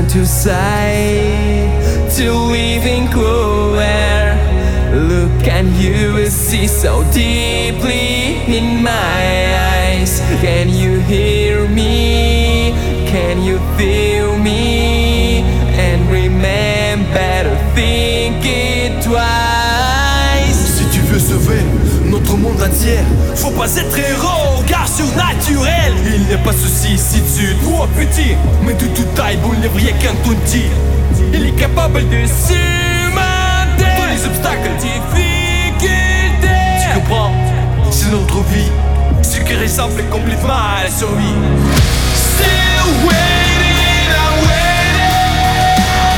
trying to say to live in cool air. Look and you will see so deeply in my eyes. Can you hear me? Can you feel me? And remember to think it twice. Si tu veux sauver notre monde entier, faut pas être héros, car surnaturel. Il n'y a pas de souci si tu es trop petit, mais de toute taille, vous ne rien qu'un tonti. Il est capable de surmonter tous les obstacles, difficultés. Tu comprends? C'est notre vie, ce qui ressemble complètement à la survie. Still waiting, I'm waiting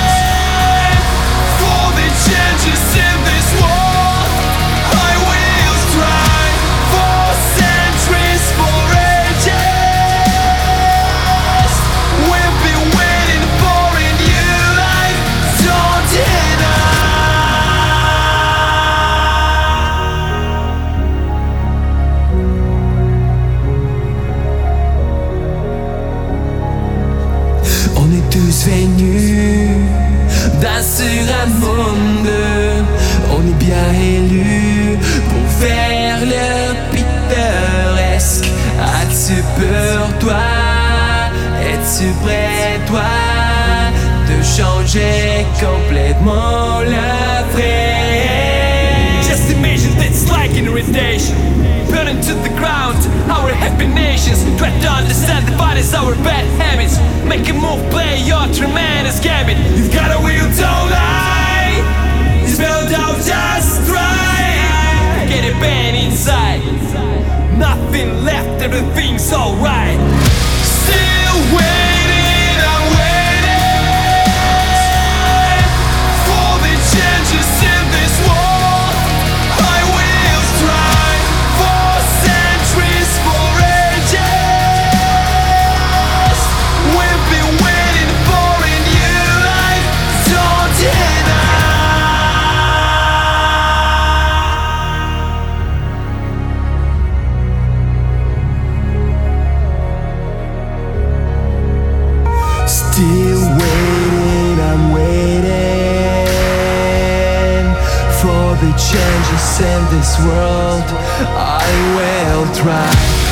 for the changes in this world. I will strive for centuries, for ages. We've been waiting for a new life, don't deny. On est tous venus dans un monde, on est bien élus pour faire le pittoresque. As-tu peur toi? Es-tu prêt toi de changer complètement la vraie? Just imagine that's like an irritation, burning to the ground our happy nations. Try to understand the bodies, our bad habits. Make a move, play your tremendous gambit. You've got a will, don't lie. You spelled out, just try. Get a band inside, nothing left, everything's alright. Still waiting, I'm waiting for the changes in this world. I will strive for centuries, for ages. We've been waiting for a new life, don't deny. Still waiting, I'm waiting for the changes in this world. I will try.